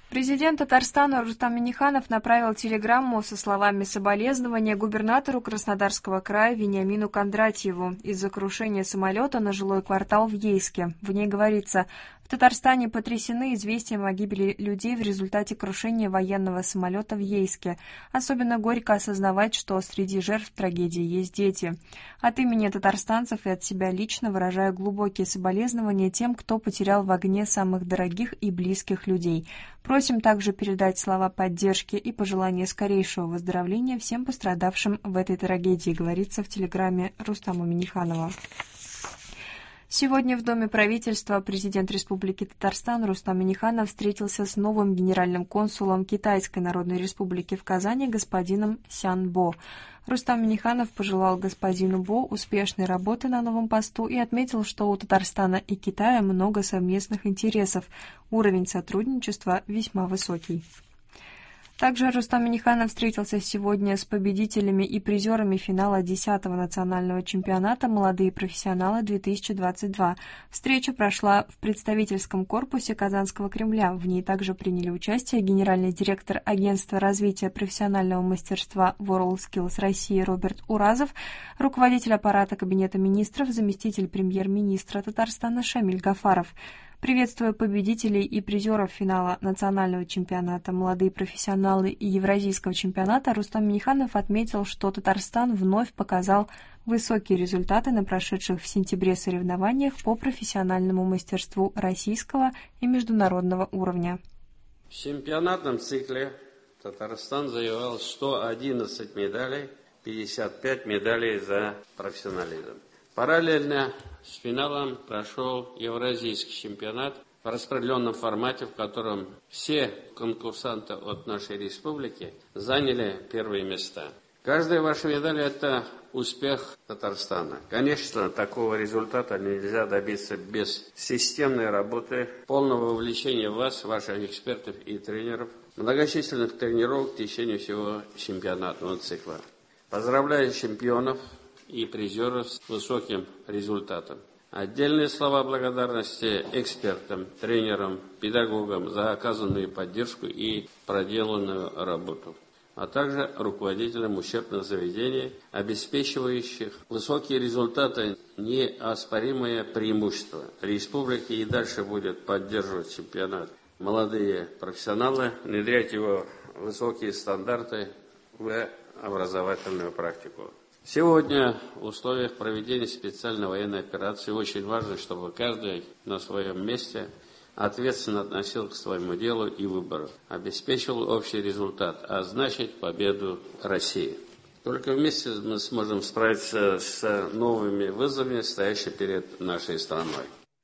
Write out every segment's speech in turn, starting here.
Президент Татарстана Рустам Минниханов направил телеграмму со словами соболезнования губернатору Краснодарского края Вениамину Кондратьеву из-за крушения самолета на жилой квартал в Ейске. В ней говорится: в Татарстане потрясены известием о гибели людей в результате крушения военного самолета в Ейске. Особенно горько осознавать, что среди жертв трагедии есть дети. От имени татарстанцев и от себя лично выражаю глубокие соболезнования тем, кто потерял в огне самых дорогих и близких людей. Просим также передать слова поддержки и пожелания скорейшего выздоровления всем пострадавшим в этой трагедии, говорится в телеграмме Рустама Минниханова. Сегодня в Доме правительства президент Республики Татарстан Рустам Минниханов встретился с новым генеральным консулом Китайской Народной Республики в Казани господином Сян Бо. Рустам Минниханов пожелал господину Бо успешной работы на новом посту и отметил, что у Татарстана и Китая много совместных интересов. Уровень сотрудничества весьма высокий. Также Рустам Минниханов встретился сегодня с победителями и призерами финала 10-го национального чемпионата «Молодые профессионалы-2022». Встреча прошла в представительском корпусе Казанского Кремля. В ней также приняли участие генеральный директор Агентства развития профессионального мастерства WorldSkills России Роберт Уразов, руководитель аппарата Кабинета министров, заместитель премьер-министра Татарстана Шамиль Гафаров. Приветствуя победителей и призеров финала национального чемпионата «Молодые профессионалы» и Евразийского чемпионата, Рустам Минниханов отметил, что Татарстан вновь показал высокие результаты на прошедших в сентябре соревнованиях по профессиональному мастерству российского и международного уровня. В чемпионатном цикле Татарстан завоевал 111 медалей, 55 медалей за профессионализм. Параллельно с финалом прошел Евразийский чемпионат в распределенном формате, в котором все конкурсанты от нашей республики заняли первые места. Каждая ваша медаль – это успех Татарстана. Конечно, такого результата нельзя добиться без системной работы, полного вовлечения вас, ваших экспертов и тренеров, многочисленных тренировок в течение всего чемпионатного цикла. Поздравляю чемпионов и призеров с высоким результатом. Отдельные слова благодарности экспертам, тренерам, педагогам за оказанную поддержку и проделанную работу, а также руководителям учебных заведений, обеспечивающих высокие результаты, неоспоримое преимущество. Республика и дальше будет поддерживать чемпионат «Молодые профессионалы», внедрять его высокие стандарты в образовательную практику. Сегодня в условиях проведения специальной военной операции очень важно, чтобы каждый на своем месте ответственно относился к своему делу и выбору, обеспечивал общий результат, а значит победу России. Только вместе мы сможем справиться с новыми вызовами, стоящими перед нашей страной.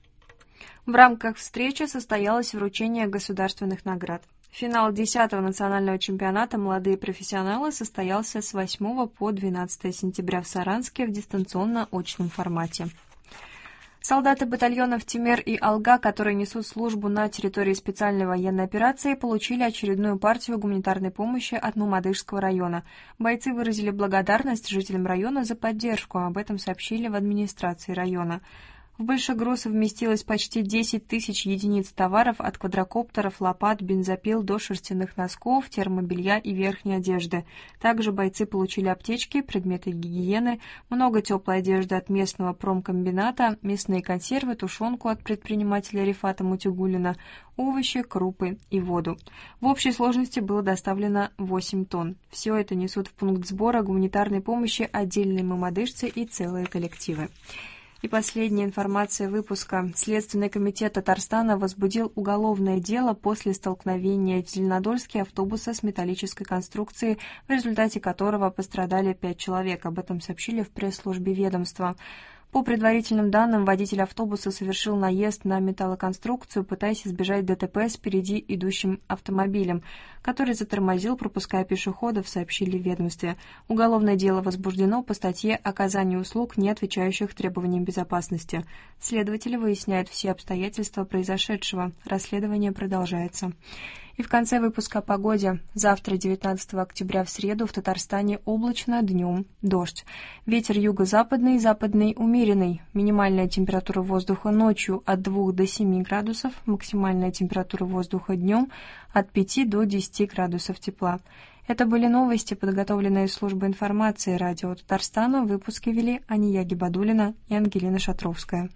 В рамках встречи состоялось вручение государственных наград. Финал 10-го национального чемпионата «Молодые профессионалы» состоялся с 8 по 12 сентября в Саранске в дистанционно-очном формате. Солдаты батальонов Тимер и Алга, которые несут службу на территории специальной военной операции, получили очередную партию гуманитарной помощи от Мамадышского района. Бойцы выразили благодарность жителям района за поддержку, об этом сообщили в администрации района. В большегруз вместилось почти 10 тысяч единиц товаров от квадрокоптеров, лопат, бензопил до шерстяных носков, термобелья и верхней одежды. Также бойцы получили аптечки, предметы гигиены, много теплой одежды от местного промкомбината, мясные консервы, тушенку от предпринимателя Рифата Мутюгулина, овощи, крупы и воду. В общей сложности было доставлено 8 тонн. Все это несут в пункт сбора гуманитарной помощи отдельные мамадышцы и целые коллективы. И последняя информация выпуска. Следственный комитет Татарстана возбудил уголовное дело после столкновения в Зеленодольске автобуса с металлической конструкцией, в результате которого пострадали 5 человек. Об этом сообщили в пресс-службе ведомства. По предварительным данным, водитель автобуса совершил наезд на металлоконструкцию, пытаясь избежать ДТП с впереди идущим автомобилем, который затормозил, пропуская пешеходов, сообщили в ведомстве. Уголовное дело возбуждено по статье «Оказание услуг, не отвечающих требованиям безопасности». Следователи выясняют все обстоятельства произошедшего. Расследование продолжается. И в конце выпуска о погоде. Завтра, 19 октября, в среду, в Татарстане облачно, днем дождь. Ветер юго-западный, западный умеренный. Минимальная температура воздуха ночью от 2 до 7 градусов, максимальная температура воздуха днем от 5 до 10 градусов тепла. Это были новости, подготовленные службой информации радио Татарстана. В выпуске вели Ания Гибадуллина и Ангелина Шатровская.